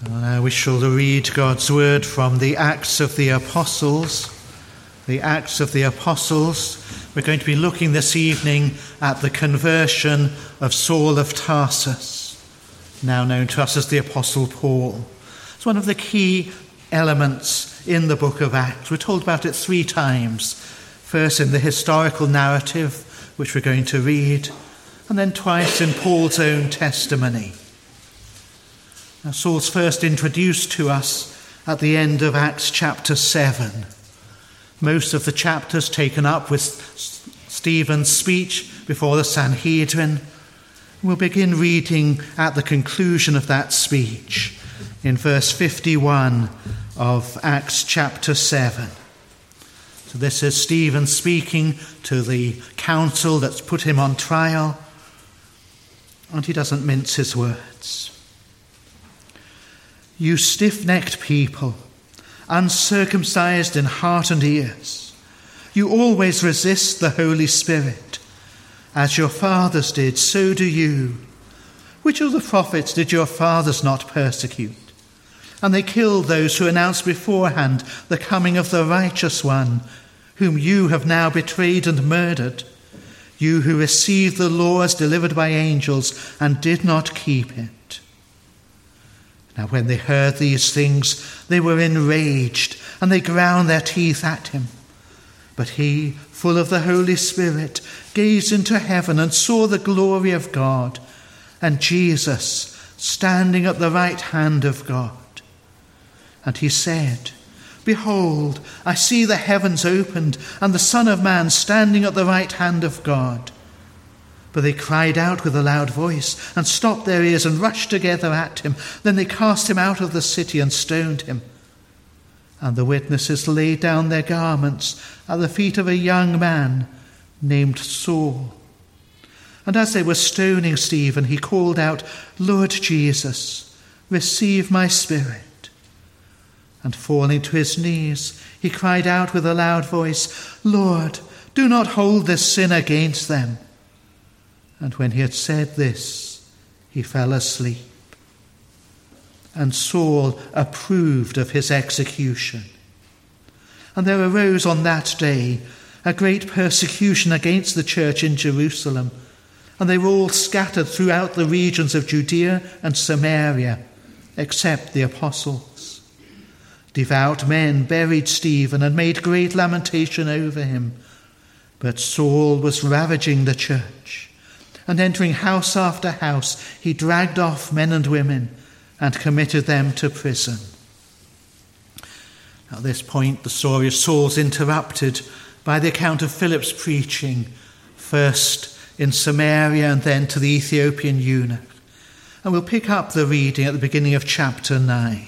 Now we shall read God's word from the Acts of the Apostles. The Acts of the Apostles. We're going to be looking this evening at the conversion of Saul of Tarsus, now known to us as the Apostle Paul. It's one of the key elements in the book of Acts. We're told about it 3 times. First in the historical narrative, which we're going to read, and then twice in Paul's own testimony. Now, Saul's first introduced to us at the end of Acts chapter 7. Most of the chapters taken up with Stephen's speech before the Sanhedrin. We'll begin reading at the conclusion of that speech in verse 51 of Acts chapter 7. So this is Stephen speaking to the council that's put him on trial, and he doesn't mince his words. You stiff-necked people, uncircumcised in heart and ears, you always resist the Holy Spirit. As your fathers did, so do you. Which of the prophets did your fathers not persecute? And they killed those who announced beforehand the coming of the righteous one, whom you have now betrayed and murdered, you who received the law as delivered by angels and did not keep it. Now when they heard these things, they were enraged, and they ground their teeth at him. But he, full of the Holy Spirit, gazed into heaven and saw the glory of God, and Jesus standing at the right hand of God. And he said, Behold, I see the heavens opened, and the Son of Man standing at the right hand of God. But they cried out with a loud voice, and stopped their ears, and rushed together at him. Then they cast him out of the city, and stoned him. And the witnesses laid down their garments at the feet of a young man named Saul. And as they were stoning Stephen, he called out, Lord Jesus, receive my spirit. And falling to his knees, he cried out with a loud voice, Lord, do not hold this sin against them. And when he had said this, he fell asleep. And Saul approved of his execution. And there arose on that day a great persecution against the church in Jerusalem, and they were all scattered throughout the regions of Judea and Samaria, except the apostles. Devout men buried Stephen and made great lamentation over him. But Saul was ravaging the church, and entering house after house, he dragged off men and women and committed them to prison. At this point, the story of Saul's interrupted by the account of Philip's preaching, first in Samaria and then to the Ethiopian eunuch. And we'll pick up the reading at the beginning of chapter 9.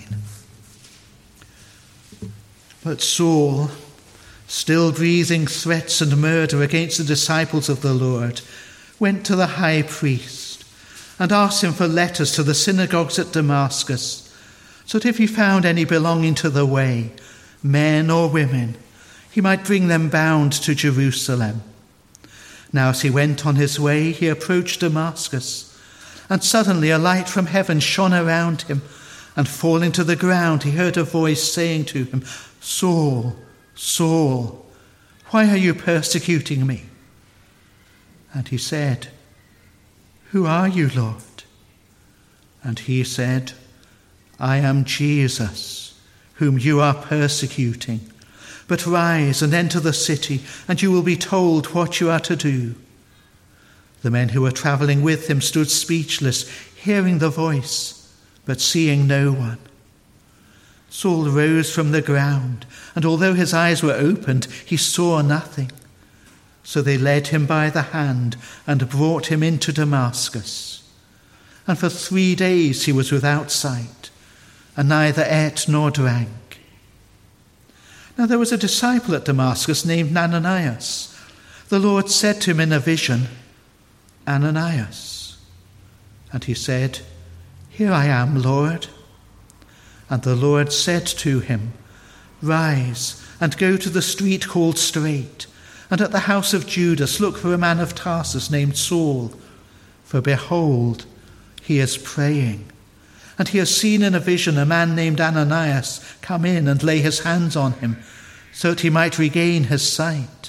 But Saul, still breathing threats and murder against the disciples of the Lord, went to the high priest and asked him for letters to the synagogues at Damascus, so that if he found any belonging to the way, men or women, he might bring them bound to Jerusalem. Now as he went on his way, he approached Damascus, and suddenly a light from heaven shone around him, and falling to the ground, he heard a voice saying to him, Saul, Saul, why are you persecuting me? And he said, Who are you, Lord? And he said, I am Jesus, whom you are persecuting. But rise and enter the city, and you will be told what you are to do. The men who were traveling with him stood speechless, hearing the voice, but seeing no one. Saul rose from the ground, and although his eyes were opened, he saw nothing. So they led him by the hand and brought him into Damascus. And for 3 days he was without sight, and neither ate nor drank. Now there was a disciple at Damascus named Ananias. The Lord said to him in a vision, Ananias. And he said, Here I am, Lord. And the Lord said to him, Rise and go to the street called Straight, and at the house of Judas look for a man of Tarsus named Saul, for behold, he is praying. And he has seen in a vision a man named Ananias come in and lay his hands on him, so that he might regain his sight."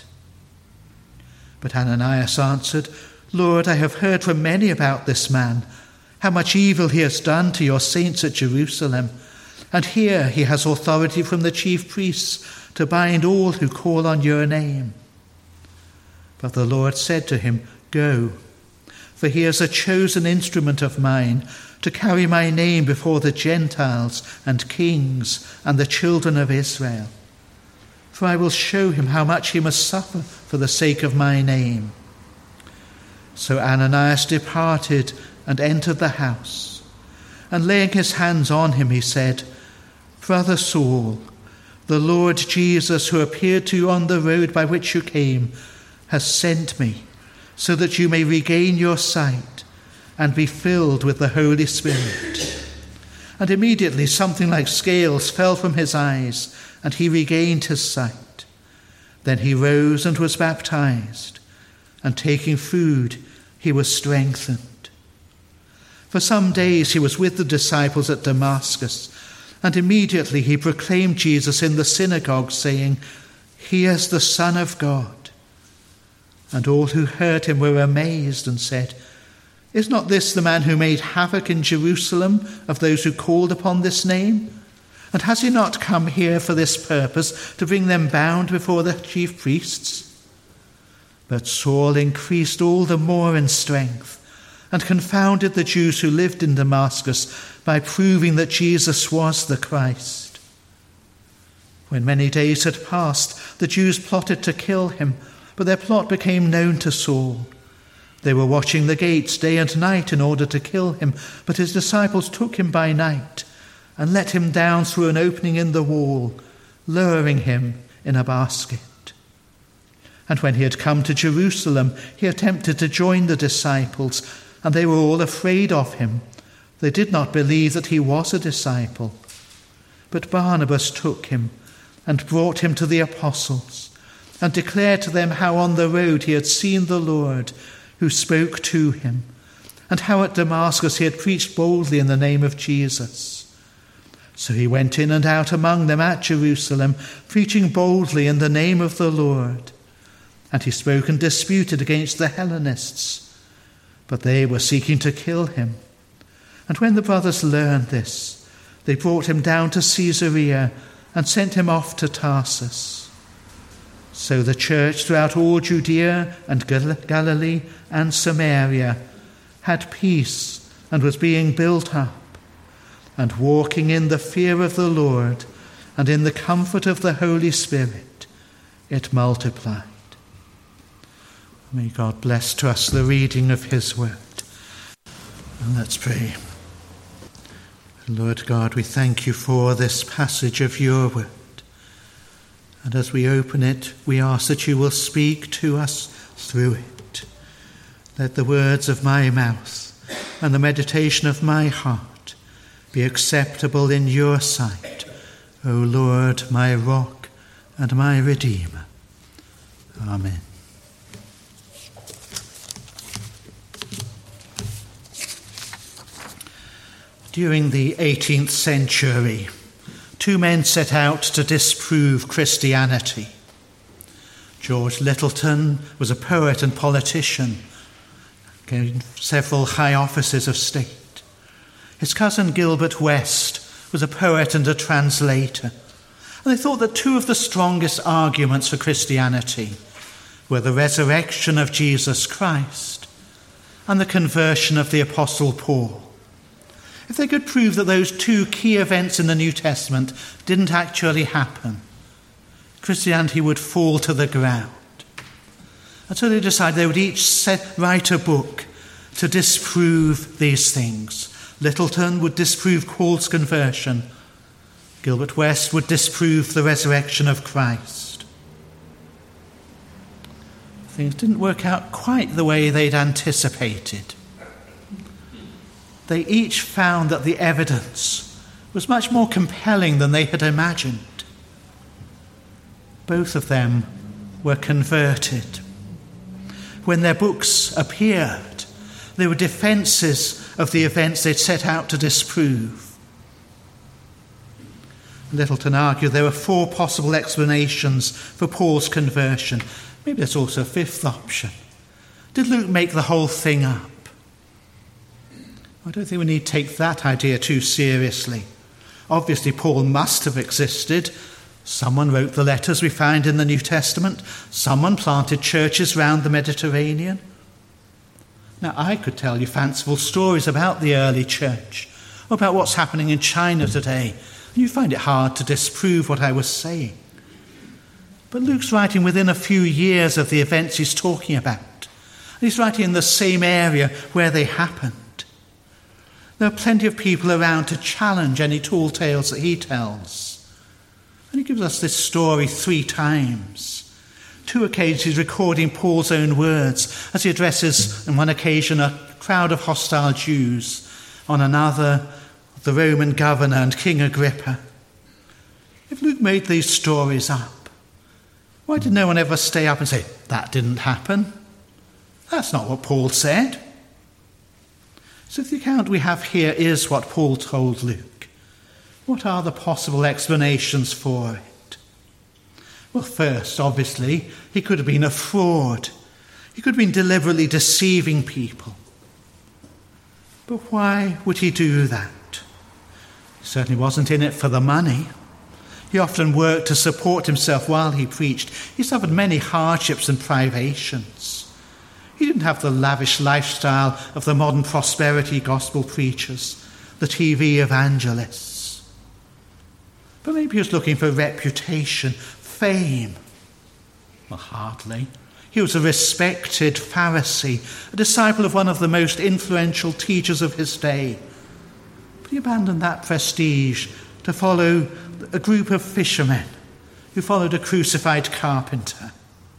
But Ananias answered, "Lord, I have heard from many about this man, how much evil he has done to your saints at Jerusalem. And here he has authority from the chief priests to bind all who call on your name." But the Lord said to him, "Go, for he is a chosen instrument of mine to carry my name before the Gentiles and kings and the children of Israel. For I will show him how much he must suffer for the sake of my name." So Ananias departed and entered the house. And laying his hands on him, he said, "Brother Saul, the Lord Jesus, who appeared to you on the road by which you came, has sent me, so that you may regain your sight and be filled with the Holy Spirit." And immediately something like scales fell from his eyes, and he regained his sight. Then he rose and was baptized, and taking food, he was strengthened. For some days he was with the disciples at Damascus, and immediately he proclaimed Jesus in the synagogue, saying, "He is the Son of God." And all who heard him were amazed and said, "Is not this the man who made havoc in Jerusalem of those who called upon this name? And has he not come here for this purpose, to bring them bound before the chief priests?" But Saul increased all the more in strength, and confounded the Jews who lived in Damascus by proving that Jesus was the Christ. When many days had passed, the Jews plotted to kill him, but their plot became known to Saul. They were watching the gates day and night in order to kill him, but his disciples took him by night and let him down through an opening in the wall, lowering him in a basket. And when he had come to Jerusalem, he attempted to join the disciples, and they were all afraid of him. They did not believe that he was a disciple. But Barnabas took him and brought him to the apostles, and declared to them how on the road he had seen the Lord, who spoke to him, and how at Damascus he had preached boldly in the name of Jesus. So he went in and out among them at Jerusalem, preaching boldly in the name of the Lord. And he spoke and disputed against the Hellenists, but they were seeking to kill him. And when the brothers learned this, they brought him down to Caesarea and sent him off to Tarsus. So the church throughout all Judea and Galilee and Samaria had peace and was being built up, and walking in the fear of the Lord and in the comfort of the Holy Spirit, it multiplied. May God bless to us the reading of his word. And let's pray. Lord God, we thank you for this passage of your word. And as we open it, we ask that you will speak to us through it. Let the words of my mouth and the meditation of my heart be acceptable in your sight, O Lord, my rock and my redeemer. Amen. During the 18th century, two men set out to disprove Christianity. George Lyttelton was a poet and politician, gained several high offices of state. His cousin Gilbert West was a poet and a translator. And they thought that two of the strongest arguments for Christianity were the resurrection of Jesus Christ and the conversion of the Apostle Paul. If they could prove that those two key events in the New Testament didn't actually happen, Christianity would fall to the ground. And so they decided they would each write a book to disprove these things. Lyttelton would disprove Paul's conversion. Gilbert West would disprove the resurrection of Christ. Things didn't work out quite the way they'd anticipated. They each found that the evidence was much more compelling than they had imagined. Both of them were converted. When their books appeared, They were defences of the events they'd set out to disprove. Littleton argued there were 4 possible explanations for Paul's conversion. Maybe there's also a 5th option. Did Luke make the whole thing up? I don't think we need to take that idea too seriously. Obviously, Paul must have existed. Someone wrote the letters we find in the New Testament. Someone planted churches round the Mediterranean. Now, I could tell you fanciful stories about the early church, about what's happening in China today. You find it hard to disprove what I was saying. But Luke's writing within a few years of the events he's talking about. And he's writing in the same area where they happened. There are plenty of people around to challenge any tall tales that he tells. And he gives us this story 3 times. 2 occasions he's recording Paul's own words as he addresses, on one occasion, a crowd of hostile Jews, on another, the Roman governor and King Agrippa. If Luke made these stories up, why did no one ever stay up and say, that didn't happen? That's not what Paul said. So if the account we have here is what Paul told Luke, what are the possible explanations for it? Well, first, obviously, he could have been a fraud. He could have been deliberately deceiving people. But why would he do that? He certainly wasn't in it for the money. He often worked to support himself while he preached. He suffered many hardships and privations. He didn't have the lavish lifestyle of the modern prosperity gospel preachers, the TV evangelists. But maybe he was looking for reputation, fame. Well, hardly. He was a respected Pharisee, a disciple of one of the most influential teachers of his day. But he abandoned that prestige to follow a group of fishermen who followed a crucified carpenter.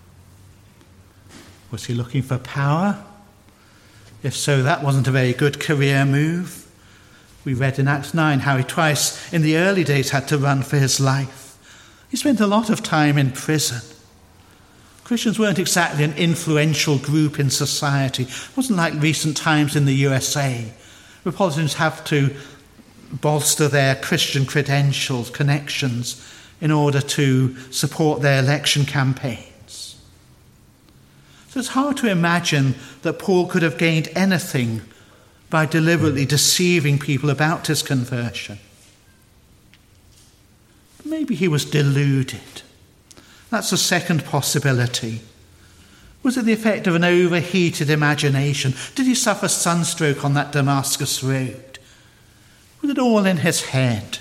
Was he looking for power? If so, that wasn't a very good career move. We read in Acts 9 how he twice in the early days had to run for his life. He spent a lot of time in prison. Christians weren't exactly an influential group in society. It wasn't like recent times in the USA, where politicians have to bolster their Christian credentials, connections, in order to support their election campaigns. So it's hard to imagine that Paul could have gained anything by deliberately deceiving people about his conversion. Maybe he was deluded. That's the second possibility. Was it the effect of an overheated imagination? Did he suffer sunstroke on that Damascus road? Was it all in his head?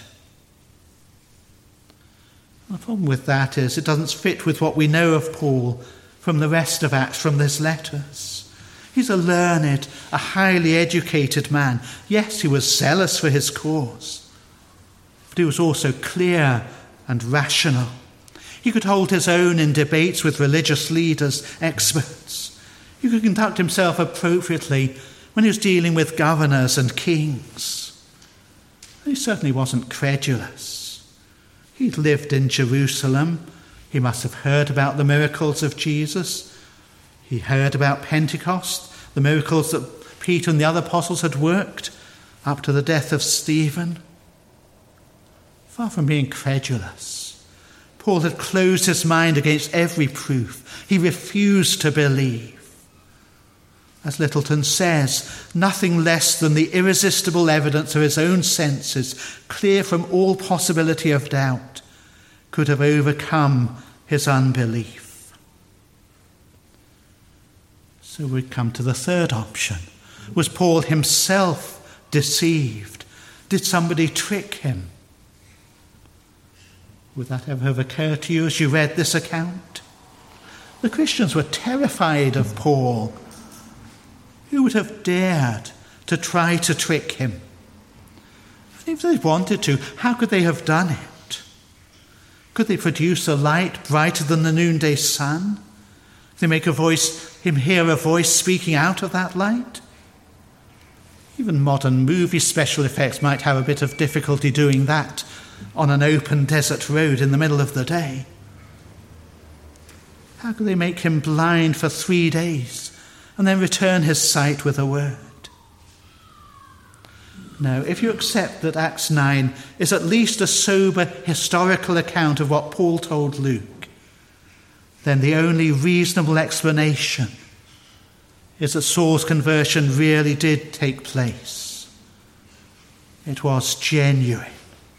The problem with that is it doesn't fit with what we know of Paul from the rest of Acts, from his letters. He's a learned, a highly educated man. Yes, he was zealous for his cause, but he was also clear and rational. He could hold his own in debates with religious leaders, experts. He could conduct himself appropriately when he was dealing with governors and kings. He certainly wasn't credulous. He'd lived in Jerusalem. He must have heard about the miracles of Jesus. He heard about Pentecost, the miracles that Peter and the other apostles had worked up to the death of Stephen. Far from being credulous, Paul had closed his mind against every proof. He refused to believe. As Littleton says, nothing less than the irresistible evidence of his own senses, clear from all possibility of doubt, could have overcome his unbelief. So we come to the third option. Was Paul himself deceived? Did somebody trick him? Would that ever have occurred to you as you read this account? The Christians were terrified of Paul. Who would have dared to try to trick him? If they wanted to, how could they have done it? Could they produce a light brighter than the noonday sun? Could they make him hear a voice speaking out of that light? Even modern movie special effects might have a bit of difficulty doing that on an open desert road in the middle of the day. How could they make him blind for 3 days and then return his sight with a word? No, if you accept that Acts 9 is at least a sober historical account of what Paul told Luke, then the only reasonable explanation is that Saul's conversion really did take place. It was genuine.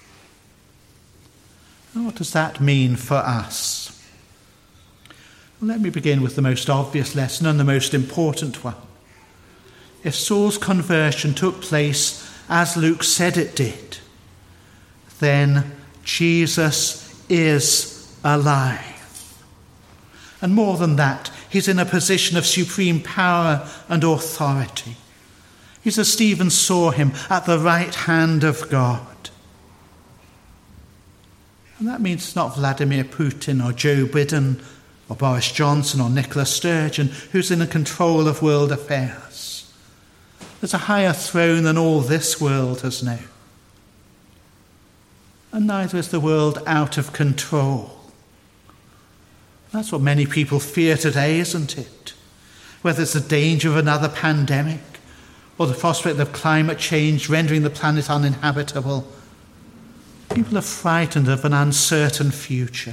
And what does that mean for us? Well, let me begin with the most obvious lesson and the most important one. If Saul's conversion took place as Luke said it did, then Jesus is alive. And more than that, he's in a position of supreme power and authority. He's as Stephen saw him, at the right hand of God. And that means it's not Vladimir Putin or Joe Biden or Boris Johnson or Nicola Sturgeon who's in control of world affairs. There's a higher throne than all this world has known. And neither is the world out of control. That's what many people fear today, isn't it? Whether it's the danger of another pandemic or the prospect of climate change rendering the planet uninhabitable, people are frightened of an uncertain future.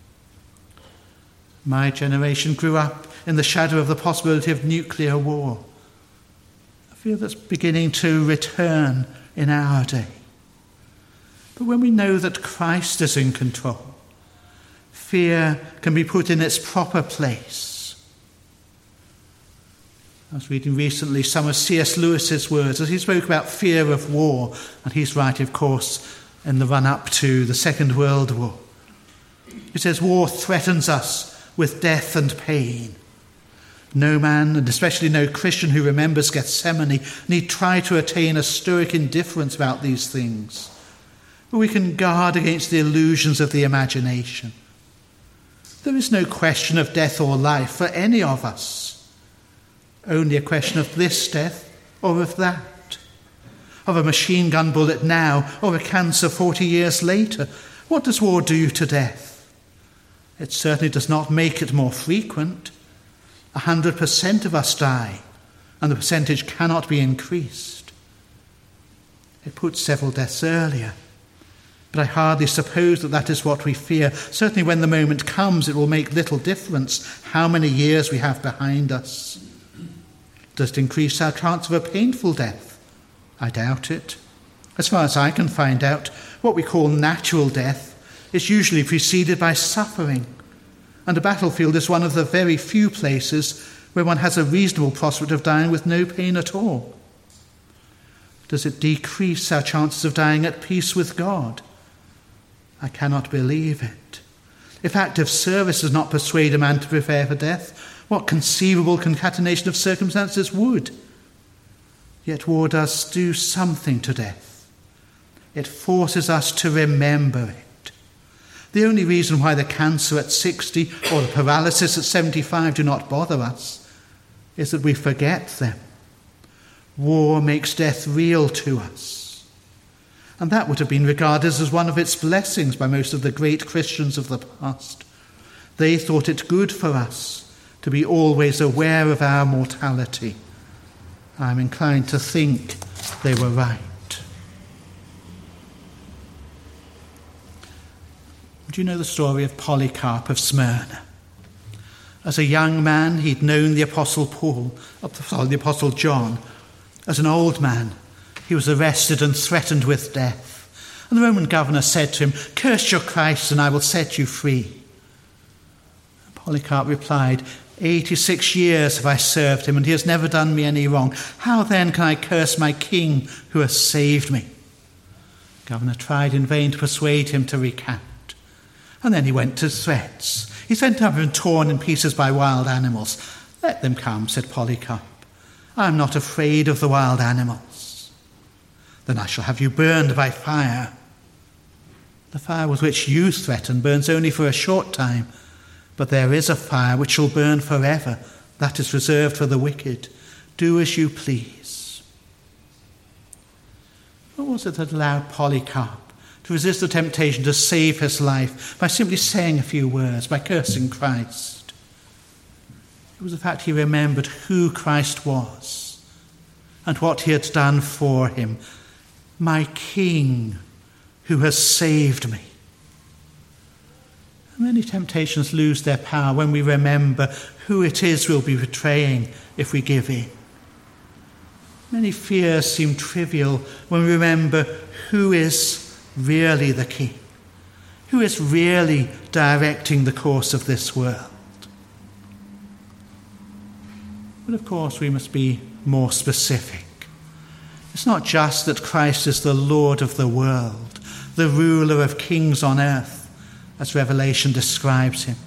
My generation grew up in the shadow of the possibility of nuclear war. A fear that's beginning to return in our day. But when we know that Christ is in control, fear can be put in its proper place. I was reading recently some of C.S. Lewis's words as he spoke about fear of war, and he's right, of course, in the run-up to the Second World War. He says, war threatens us with death and pain. No man, and especially no Christian who remembers Gethsemane, need try to attain a stoic indifference about these things. But we can guard against the illusions of the imagination. There is no question of death or life for any of us. Only a question of this death or of that. Of a machine gun bullet now or a cancer 40 years later. What does war do to death? It certainly does not make it more frequent. 100% of us die, and the percentage cannot be increased. It puts several deaths earlier, but I hardly suppose that is what we fear. Certainly when the moment comes, it will make little difference how many years we have behind us. Does it increase our chance of a painful death? I doubt it. As far as I can find out, what we call natural death is usually preceded by suffering. And a battlefield is one of the very few places where one has a reasonable prospect of dying with no pain at all. Does it decrease our chances of dying at peace with God? I cannot believe it. If active service does not persuade a man to prepare for death, what conceivable concatenation of circumstances would? Yet war does do something to death. It forces us to remember it. The only reason why the cancer at 60 or the paralysis at 75 do not bother us is that we forget them. War makes death real to us. And that would have been regarded as one of its blessings by most of the great Christians of the past. They thought it good for us to be always aware of our mortality. I'm inclined to think they were right. Do you know the story of Polycarp of Smyrna? As a young man, he'd known the Apostle John. As an old man, he was arrested and threatened with death. And the Roman governor said to him, "Curse your Christ and I will set you free." Polycarp replied, 86 years have I served him and he has never done me any wrong. How then can I curse my king who has saved me? The governor tried in vain to persuade him to recant. And then he went to threats. He said to have been torn in pieces by wild animals. "Let them come," said Polycarp. "I am not afraid of the wild animals." "Then I shall have you burned by fire." "The fire with which you threaten burns only for a short time, but there is a fire which shall burn forever. That is reserved for the wicked. Do as you please." What was it that allowed Polycarp to resist the temptation to save his life by simply saying a few words, by cursing Christ? It was the fact he remembered who Christ was and what he had done for him, my King who has saved me. Many temptations lose their power when we remember who it is we'll be betraying if we give in. Many fears seem trivial when we remember who is really the King, who is really directing the course of this world. But of course we must be more specific. It's not just that Christ is the Lord of the world, the ruler of kings on earth, as Revelation describes him.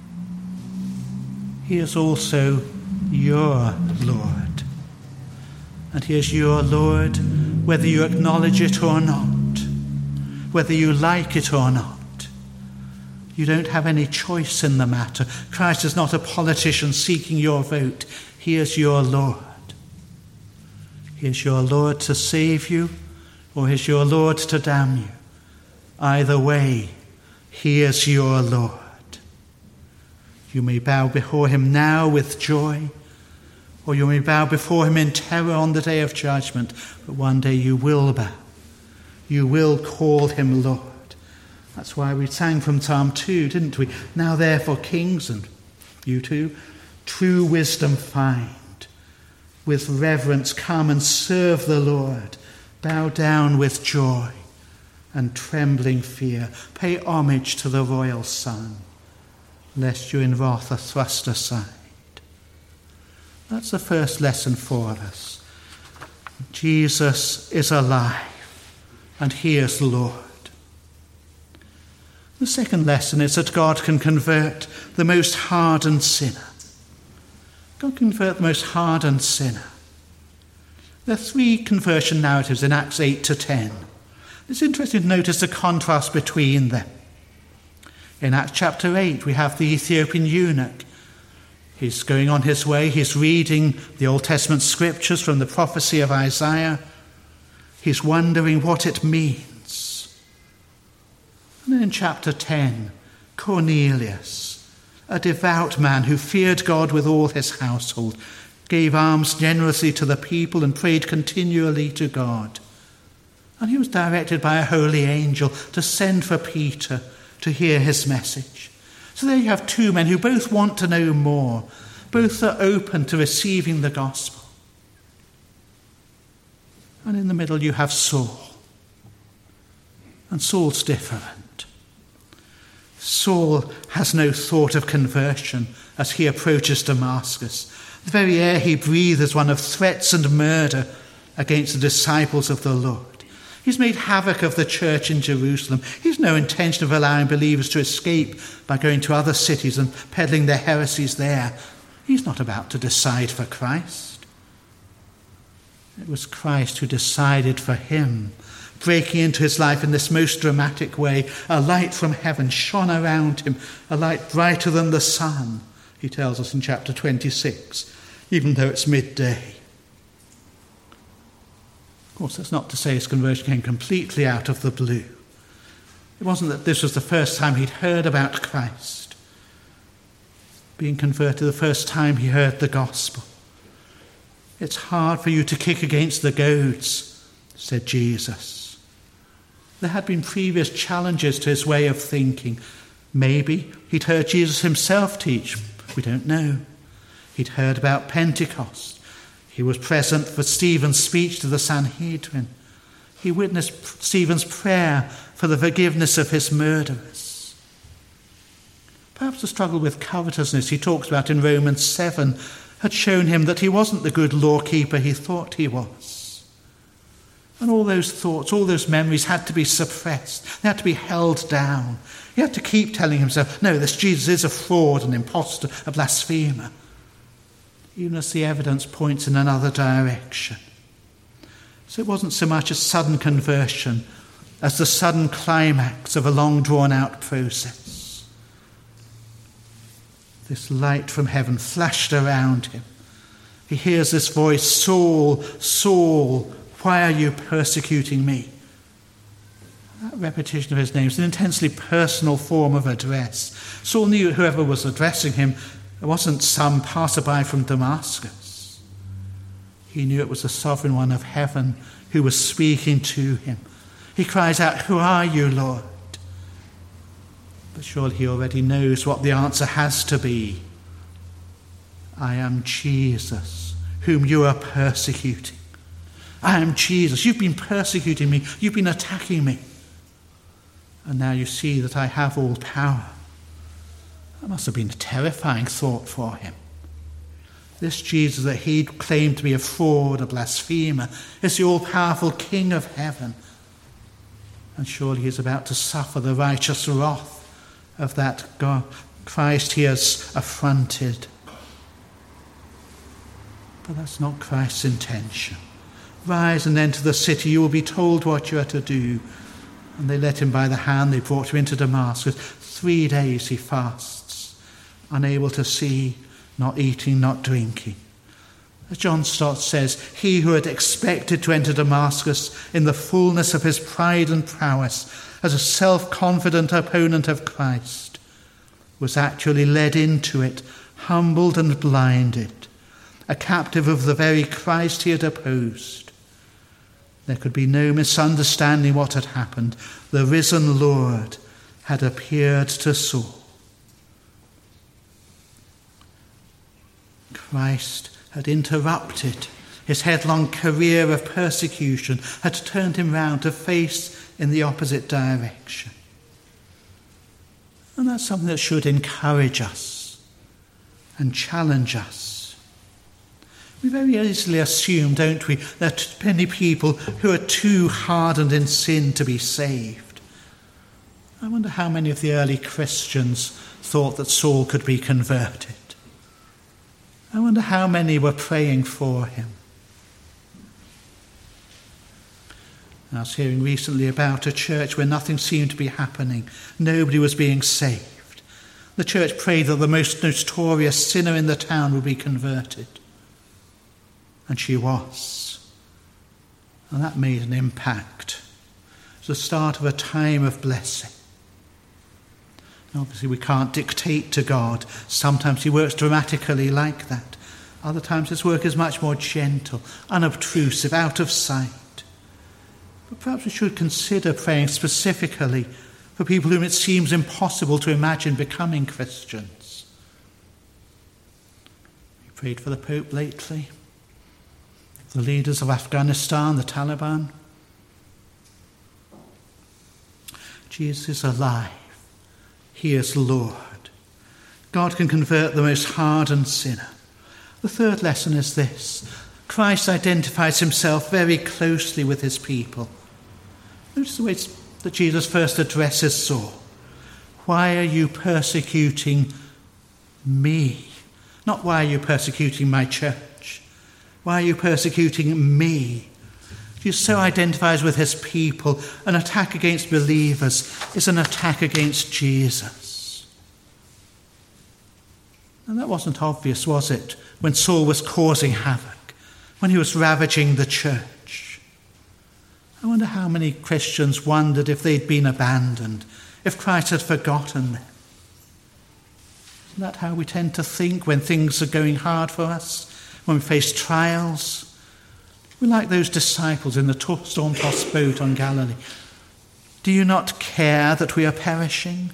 He is also your Lord. And he is your Lord whether you acknowledge it or not, whether you like it or not. You don't have any choice in the matter. Christ is not a politician seeking your vote. He is your Lord. He is your Lord to save you, or he is your Lord to damn you. Either way, he is your Lord. You may bow before him now with joy, or you may bow before him in terror on the day of judgment, but one day you will bow. You will call him Lord. That's why we sang from Psalm 2, didn't we? Now therefore, kings, and you too, true wisdom find. With reverence come and serve the Lord. Bow down with joy and trembling fear. Pay homage to the royal Son, lest you in wrath are thrust aside. That's the first lesson for us. Jesus is alive, and he is Lord. The second lesson is that God can convert the most hardened sinner. God can convert the most hardened sinner. There are 3 conversion narratives in Acts 8 to 10. It's interesting to notice the contrast between them. In Acts chapter 8, we have the Ethiopian eunuch. He's going on his way. He's reading the Old Testament scriptures from the prophecy of Isaiah. He's wondering what it means. And then in chapter 10, Cornelius, a devout man who feared God with all his household, gave alms generously to the people and prayed continually to God. And he was directed by a holy angel to send for Peter to hear his message. So there you have 2 men who both want to know more. Both are open to receiving the gospel. And in the middle you have Saul. And Saul's different. Saul has no thought of conversion as he approaches Damascus. The very air he breathes is one of threats and murder against the disciples of the Lord. He's made havoc of the church in Jerusalem. He's no intention of allowing believers to escape by going to other cities and peddling their heresies there. He's not about to decide for Christ. It was Christ who decided for him, breaking into his life in this most dramatic way. A light from heaven shone around him, a light brighter than the sun, he tells us in chapter 26, even though it's midday. Of course, that's not to say his conversion came completely out of the blue. It wasn't that this was the first time he'd heard about Christ. Being converted the first time he heard the gospel. It's hard for you to kick against the goads, said Jesus. There had been previous challenges to his way of thinking. Maybe he'd heard Jesus himself teach. We don't know. He'd heard about Pentecost. He was present for Stephen's speech to the Sanhedrin. He witnessed Stephen's prayer for the forgiveness of his murderers. Perhaps the struggle with covetousness he talks about in Romans 7 had shown him that he wasn't the good lawkeeper he thought he was. And all those thoughts, all those memories had to be suppressed. They had to be held down. He had to keep telling himself, no, this Jesus is a fraud, an impostor, a blasphemer. Even as the evidence points in another direction. So it wasn't so much a sudden conversion as the sudden climax of a long drawn-out process. This light from heaven flashed around him. He hears this voice, Saul, Saul, why are you persecuting me? That repetition of his name is an intensely personal form of address. Saul knew whoever was addressing him, it wasn't some passerby from Damascus. He knew it was the sovereign one of heaven who was speaking to him. He cries out, "Who are you, Lord?" But surely he already knows what the answer has to be. I am Jesus, whom you are persecuting. I am Jesus. You've been persecuting me. You've been attacking me. And now you see that I have all power. That must have been a terrifying thought for him. This Jesus that he claimed to be a fraud, a blasphemer, is the all-powerful King of heaven. And surely he is about to suffer the righteous wrath of that God, Christ he has affronted. But that's not Christ's intention. Rise and enter the city. You will be told what you are to do. And they led him by the hand. They brought him into Damascus. 3 days he fasts, unable to see, not eating, not drinking. As John Stott says, he who had expected to enter Damascus in the fullness of his pride and prowess as a self-confident opponent of Christ was actually led into it, humbled and blinded, a captive of the very Christ he had opposed. There could be no misunderstanding what had happened. The risen Lord had appeared to Saul. Christ had interrupted his headlong career of persecution, had turned him round to face in the opposite direction. And that's something that should encourage us and challenge us. We very easily assume, don't we, that many people who are too hardened in sin to be saved. I wonder how many of the early Christians thought that Saul could be converted. I wonder how many were praying for him. I was hearing recently about a church where nothing seemed to be happening. Nobody was being saved. The church prayed that the most notorious sinner in the town would be converted. And she was. And that made an impact. It was the start of a time of blessing. And obviously we can't dictate to God. Sometimes he works dramatically like that. Other times his work is much more gentle, unobtrusive, out of sight. But perhaps we should consider praying specifically for people whom it seems impossible to imagine becoming Christians. We prayed for the Pope lately, the leaders of Afghanistan, the Taliban. Jesus is alive. He is Lord. God can convert the most hardened sinner. The third lesson is this. Christ identifies himself very closely with his people. Notice the way that Jesus first addresses Saul. Why are you persecuting me? Not why are you persecuting my church? Why are you persecuting me? Jesus so identifies with his people. An attack against believers is an attack against Jesus. And that wasn't obvious, was it, when Saul was causing havoc, when he was ravaging the church? I wonder how many Christians wondered if they'd been abandoned, if Christ had forgotten them. Isn't that how we tend to think when things are going hard for us, when we face trials? We're like those disciples in the storm-tossed boat on Galilee. Do you not care that we are perishing?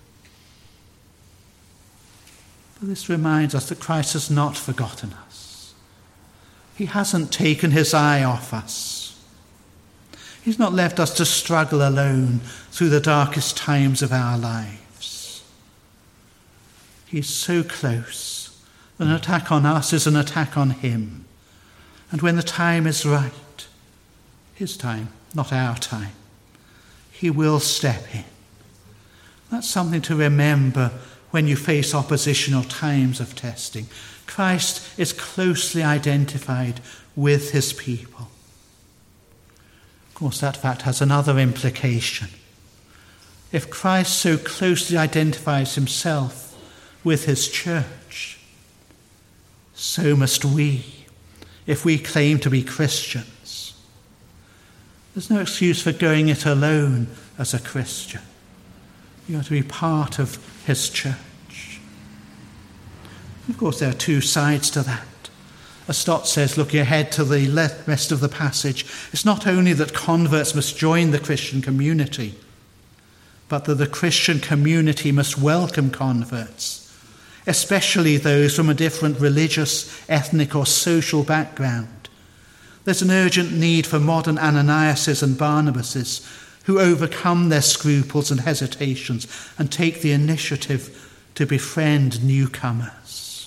But this reminds us that Christ has not forgotten us. He hasn't taken his eye off us. He's not left us to struggle alone through the darkest times of our lives. He's so close. An attack on us is an attack on him. And when the time is right, his time, not our time, he will step in. That's something to remember when you face opposition or times of testing. Christ is closely identified with his people. Of course, that fact has another implication. If Christ so closely identifies himself with his church, so must we, if we claim to be Christians. There's no excuse for going it alone as a Christian. You have to be part of his church. Of course, there are two sides to that. As Stott says, looking ahead to the rest of the passage, it's not only that converts must join the Christian community, but that the Christian community must welcome converts, especially those from a different religious, ethnic or social background. There's an urgent need for modern Ananiases and Barnabases who overcome their scruples and hesitations and take the initiative to befriend newcomers.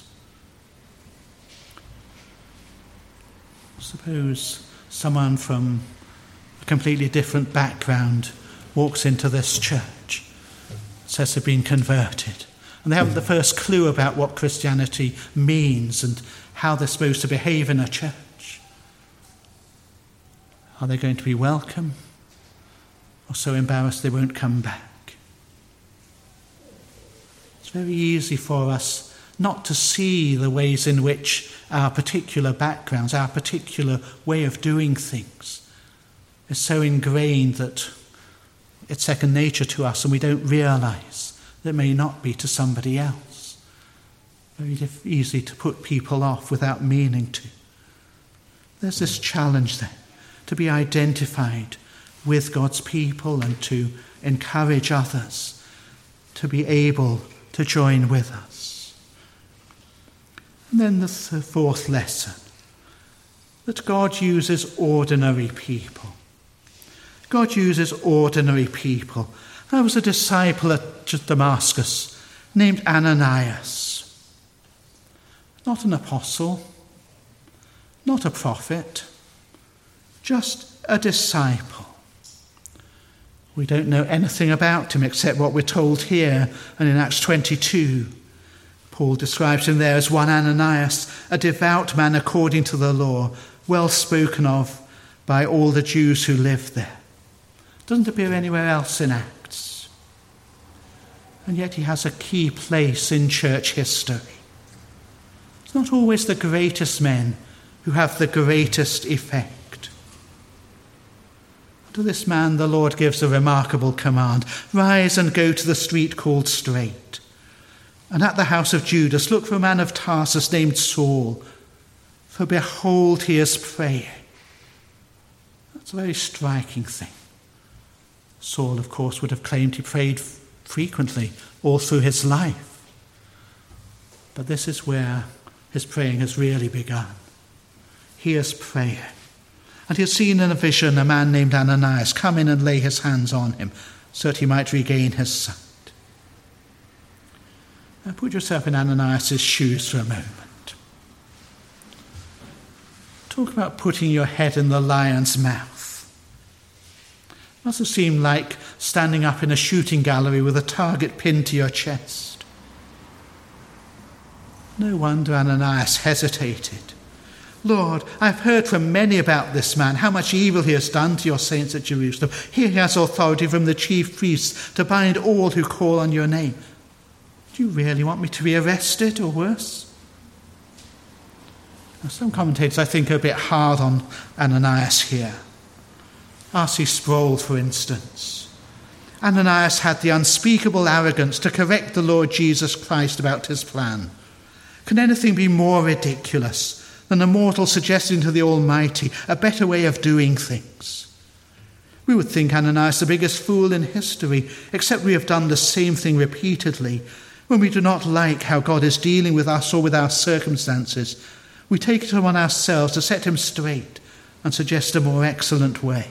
Suppose someone from a completely different background walks into this church, says they've been converted, and they haven't the first clue about what Christianity means and how they're supposed to behave in a church. Are they going to be welcome, or so embarrassed they won't come back? It's very easy for us not to see the ways in which our particular backgrounds, our particular way of doing things is so ingrained that it's second nature to us and we don't realise that it may not be to somebody else. Very easy to put people off without meaning to. There's this challenge then to be identified with God's people and to encourage others to be able to join with us. And then the fourth lesson, that God uses ordinary people. God uses ordinary people. There was a disciple at Damascus named Ananias. Not an apostle, not a prophet, just a disciple. We don't know anything about him except what we're told here and in Acts 22. Paul describes him there as one Ananias, a devout man according to the law, well spoken of by all the Jews who lived there. Doesn't appear anywhere else in Acts. And yet he has a key place in church history. It's not always the greatest men who have the greatest effect. To this man the Lord gives a remarkable command. Rise and go to the street called Straight. And at the house of Judas, look for a man of Tarsus named Saul, for behold, he is praying. That's a very striking thing. Saul, of course, would have claimed he prayed frequently all through his life. But this is where his praying has really begun. He is praying. And he has seen in a vision a man named Ananias come in and lay his hands on him so that he might regain his sight. Now put yourself in Ananias' shoes for a moment. Talk about putting your head in the lion's mouth. It must have seemed like standing up in a shooting gallery with a target pinned to your chest. No wonder Ananias hesitated. Lord, I've heard from many about this man, how much evil he has done to your saints at Jerusalem. Here he has authority from the chief priests to bind all who call on your name. Do you really want me to be arrested or worse? Now, some commentators, I think, are a bit hard on Ananias here. R.C. Sproul, for instance. Ananias had the unspeakable arrogance to correct the Lord Jesus Christ about his plan. Can anything be more ridiculous than a mortal suggesting to the Almighty a better way of doing things? We would think Ananias the biggest fool in history, except we have done the same thing repeatedly. When we do not like how God is dealing with us or with our circumstances, we take it upon ourselves to set him straight and suggest a more excellent way.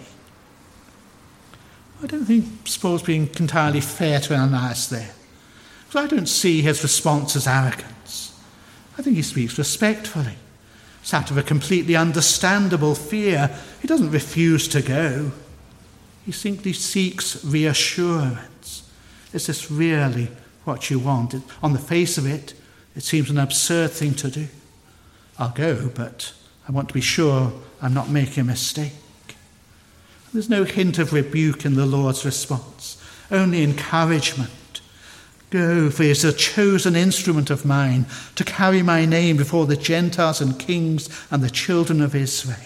I don't think Paul's being entirely fair to Ananias there, because I don't see his response as arrogance. I think he speaks respectfully. It's out of a completely understandable fear. He doesn't refuse to go. He simply seeks reassurance. Is this really what you want? On the face of it, it seems an absurd thing to do. I'll go, but I want to be sure I'm not making a mistake. There's no hint of rebuke in the Lord's response, only encouragement. Go, for he is a chosen instrument of mine to carry my name before the Gentiles and kings and the children of Israel.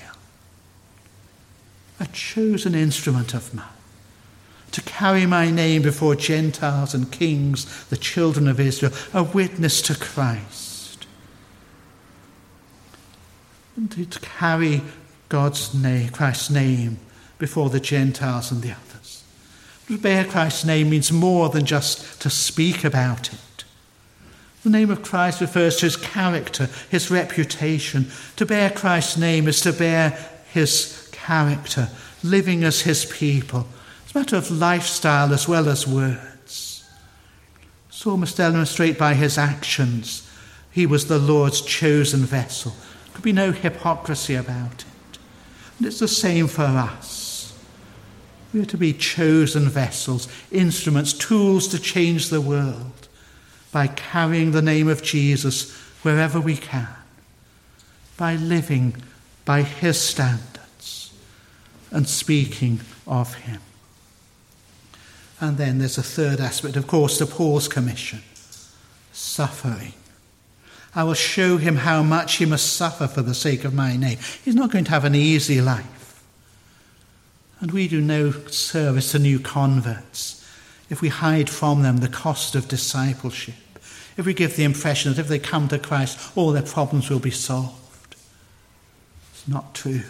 A chosen instrument of mine to carry my name before Gentiles and kings, the children of Israel, a witness to Christ. to carry God's name, Christ's name, before the Gentiles and the others. To bear Christ's name means more than just to speak about it. The name of Christ refers to his character, his reputation. To bear Christ's name is to bear his character, living as his people. It's a matter of lifestyle as well as words. Saul must demonstrate by his actions he was the Lord's chosen vessel. There could be no hypocrisy about it. And it's the same for us. We are to be chosen vessels, instruments, tools to change the world by carrying the name of Jesus wherever we can, by living by his standards and speaking of him. And then there's a third aspect, of course, to Paul's commission, suffering. I will show him how much he must suffer for the sake of my name. He's not going to have an easy life. And we do no service to new converts if we hide from them the cost of discipleship, if we give the impression that if they come to Christ, all their problems will be solved. It's not true.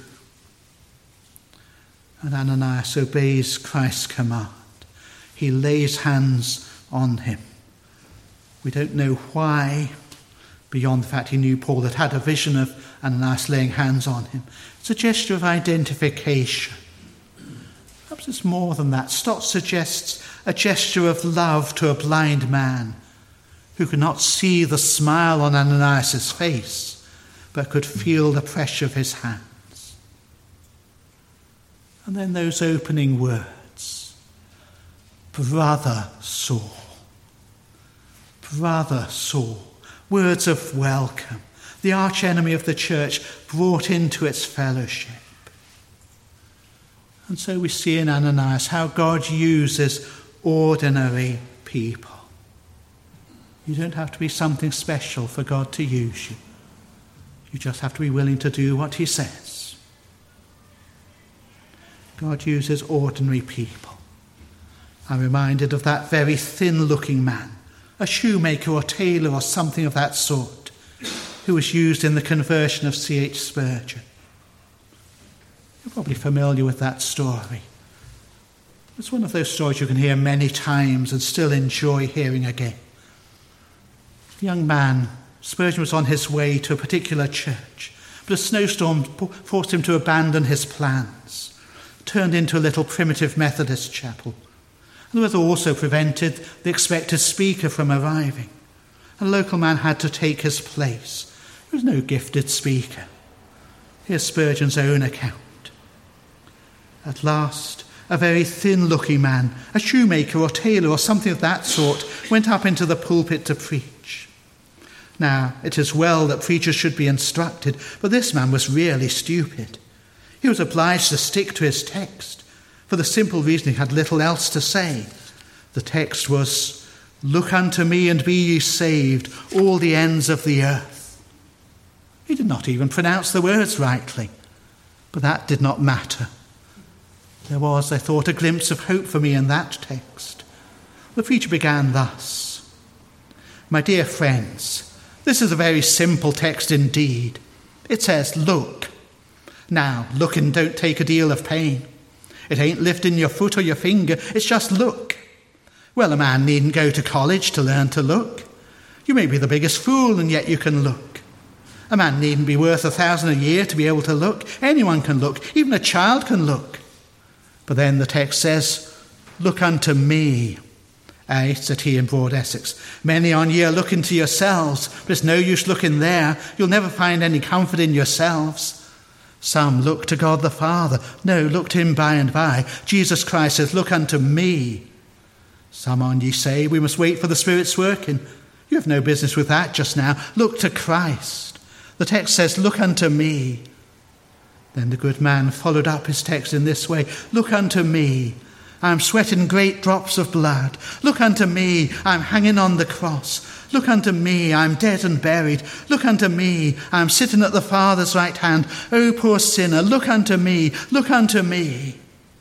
And Ananias obeys Christ's command. He lays hands on him. We don't know why, beyond the fact he knew Paul had had a vision of Ananias laying hands on him. It's a gesture of identification. Perhaps it's more than that. Stott suggests a gesture of love to a blind man who could not see the smile on Ananias' face, but could feel the pressure of his hands. And then those opening words, Brother Saul. Brother Saul. Words of welcome. The archenemy of the church brought into its fellowship. And so we see in Ananias how God uses ordinary people. You don't have to be something special for God to use you. You just have to be willing to do what he says. God uses ordinary people. I'm reminded of that very thin-looking man, a shoemaker or tailor or something of that sort, who was used in the conversion of C.H. Spurgeon. You're probably familiar with that story. It's one of those stories you can hear many times and still enjoy hearing again. The young man, Spurgeon, was on his way to a particular church, but a snowstorm forced him to abandon his plans, turned into a little primitive Methodist chapel. And the weather also prevented the expected speaker from arriving. A local man had to take his place. He was no gifted speaker. Here's Spurgeon's own account. At last, a very thin-looking man, a shoemaker or tailor or something of that sort, went up into the pulpit to preach. Now, it is well that preachers should be instructed, but this man was really stupid. He was obliged to stick to his text, for the simple reason he had little else to say. The text was, "Look unto me and be ye saved, all the ends of the earth." He did not even pronounce the words rightly, but that did not matter. There was, I thought, a glimpse of hope for me in that text. The preacher began thus: "My dear friends, this is a very simple text indeed. It says, look. Now, looking don't take a deal of pain. It ain't lifting your foot or your finger, it's just look. Well, a man needn't go to college to learn to look. You may be the biggest fool and yet you can look. A man needn't be worth 1,000 a year to be able to look. Anyone can look, even a child can look. But then the text says, look unto me. Aye, said he in Broad Essex, many on ye are looking to yourselves, but it's no use looking there. You'll never find any comfort in yourselves. Some look to God the Father. No, look to him by and by. Jesus Christ says, look unto me. Some on ye say, we must wait for the Spirit's working. You have no business with that just now. Look to Christ. The text says, look unto me. Then the good man followed up his text in this way: look unto me. I am sweating great drops of blood. Look unto me. I am hanging on the cross. Look unto me. I am dead and buried. Look unto me. I am sitting at the Father's right hand. O poor sinner, look unto me. Look unto me.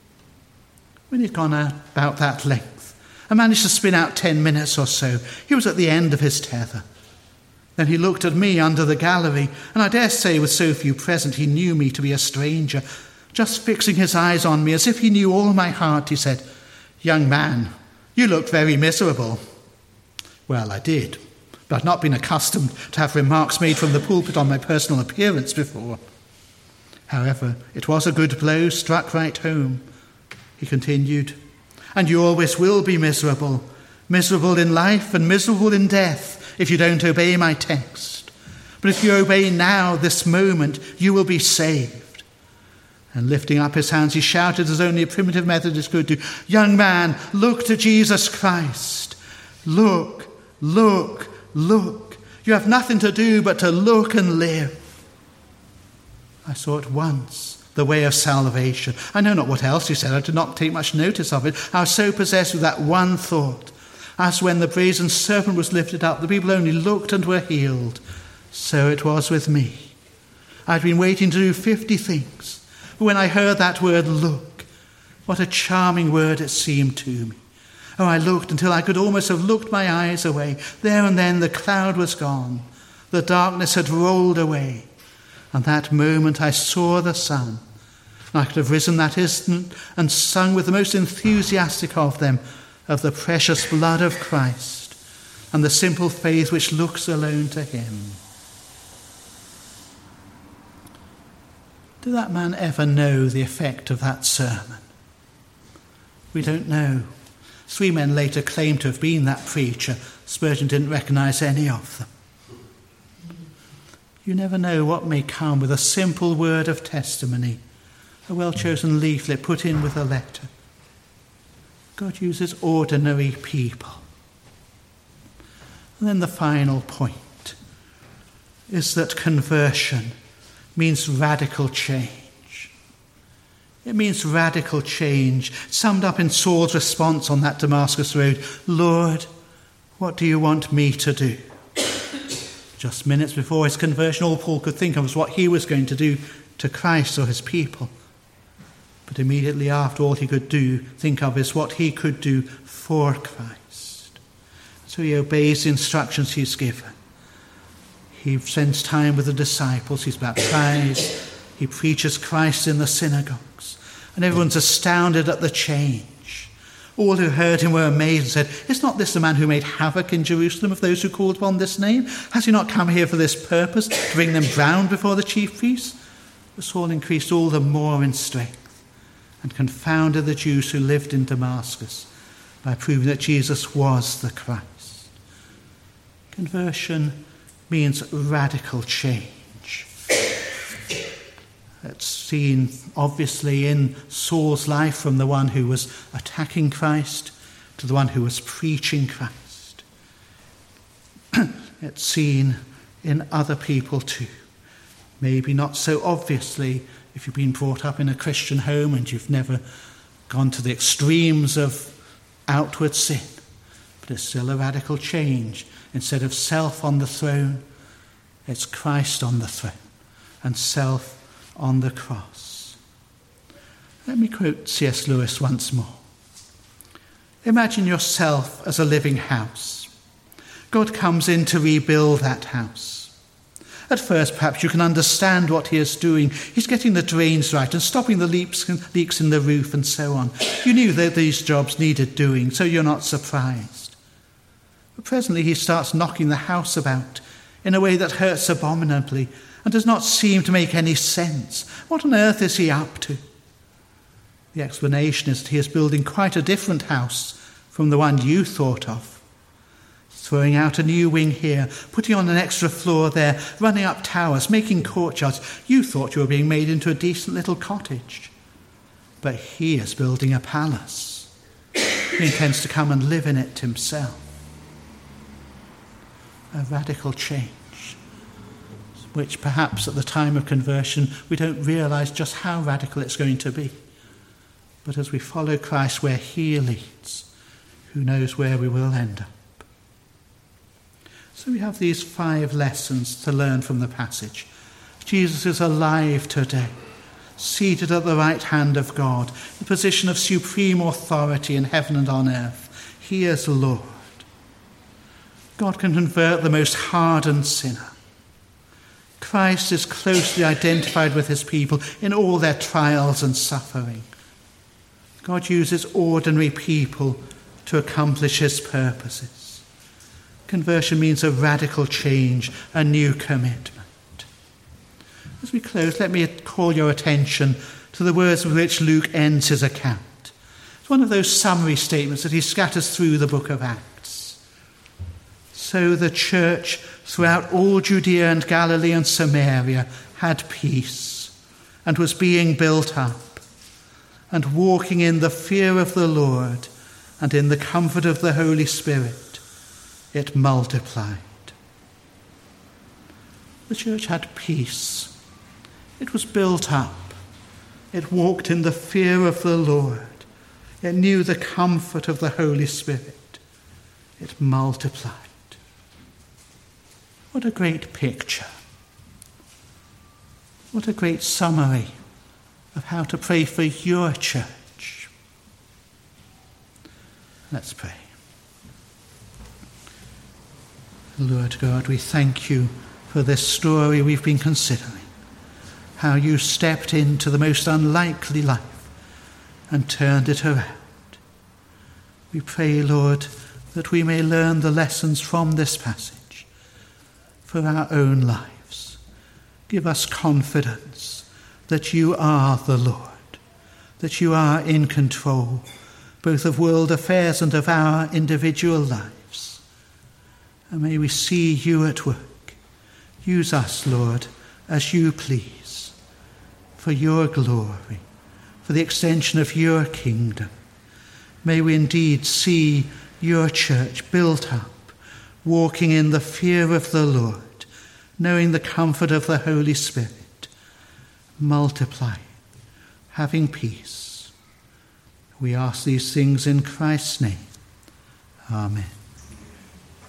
When he'd gone about that length, I managed to spin out 10 minutes or so. He was at the end of his tether. Then he looked at me under the gallery, and I dare say with so few present he knew me to be a stranger. Just fixing his eyes on me as if he knew all my heart, he said, "Young man, you look very miserable." Well, I did, but I'd not been accustomed to have remarks made from the pulpit on my personal appearance before. However, it was a good blow struck right home. He continued, "And you always will be miserable, miserable in life and miserable in death, if you don't obey my text. But if you obey now, this moment, you will be saved." And lifting up his hands, he shouted as only a primitive Methodist could do, "Young man, look to Jesus Christ. Look, look, look. You have nothing to do but to look and live." I saw at once the way of salvation. I know not what else he said. I did not take much notice of it. I was so possessed with that one thought. As when the brazen serpent was lifted up, the people only looked and were healed. So it was with me. I'd been waiting to do 50 things. But when I heard that word, look, what a charming word it seemed to me. Oh, I looked until I could almost have looked my eyes away. There and then the cloud was gone. The darkness had rolled away. And that moment I saw the sun. And I could have risen that instant and sung with the most enthusiastic of them of the precious blood of Christ and the simple faith which looks alone to him. Did that man ever know the effect of that sermon? We don't know. 3 men later claimed to have been that preacher. Spurgeon didn't recognise any of them. You never know what may come with a simple word of testimony, a well-chosen leaflet put in with a letter. God uses ordinary people. And then the final point is that conversion means radical change. It means radical change, summed up in Saul's response on that Damascus road. "Lord, what do you want me to do?" Just minutes before his conversion, all Paul could think of was what he was going to do to Christ or his people. But immediately after, all he could think of is what he could do for Christ. So he obeys the instructions he's given. He spends time with the disciples. He's baptized. He preaches Christ in the synagogues. And everyone's astounded at the change. All who heard him were amazed and said, "Is not this the man who made havoc in Jerusalem of those who called upon this name? Has he not come here for this purpose, to bring them down before the chief priests?" But Saul increased all the more in strength and confounded the Jews who lived in Damascus by proving that Jesus was the Christ. Conversion means radical change. It's seen obviously in Saul's life, from the one who was attacking Christ to the one who was preaching Christ. It's seen in other people too. Maybe not so obviously if you've been brought up in a Christian home and you've never gone to the extremes of outward sin. But it's still a radical change. Instead of self on the throne, it's Christ on the throne and self on the cross. Let me quote C.S. Lewis once more. Imagine yourself as a living house. God comes in to rebuild that house. At first, perhaps you can understand what he is doing. He's getting the drains right and stopping the leaks in the roof and so on. You knew that these jobs needed doing, so you're not surprised. But presently he starts knocking the house about in a way that hurts abominably and does not seem to make any sense. What on earth is he up to? The explanation is that he is building quite a different house from the one you thought of. Throwing out a new wing here, putting on an extra floor there, running up towers, making courtyards. You thought you were being made into a decent little cottage. But he is building a palace. He intends to come and live in it himself. A radical change, which perhaps at the time of conversion we don't realise just how radical it's going to be. But as we follow Christ where he leads, who knows where we will end up. So we have these 5 lessons to learn from the passage. Jesus is alive today, seated at the right hand of God, in the position of supreme authority in heaven and on earth. He is Lord. God can convert the most hardened sinner. Christ is closely identified with his people in all their trials and suffering. God uses ordinary people to accomplish his purposes. Conversion means a radical change, a new commitment. As we close, let me call your attention to the words with which Luke ends his account. It's one of those summary statements that he scatters through the book of Acts. So the church throughout all Judea and Galilee and Samaria had peace and was being built up and walking in the fear of the Lord and in the comfort of the Holy Spirit, it multiplied. The church had peace. It was built up. It walked in the fear of the Lord. It knew the comfort of the Holy Spirit. It multiplied. What a great picture. What a great summary of how to pray for your church. Let's pray. Lord God, we thank you for this story we've been considering. How you stepped into the most unlikely life and turned it around. We pray, Lord, that we may learn the lessons from this passage for our own lives. Give us confidence that you are the Lord, that you are in control, both of world affairs and of our individual lives. And may we see you at work. Use us, Lord, as you please, for your glory, for the extension of your kingdom. May we indeed see your church built up, walking in the fear of the Lord, knowing the comfort of the Holy Spirit, multiplying, having peace. We ask these things in Christ's name. Amen.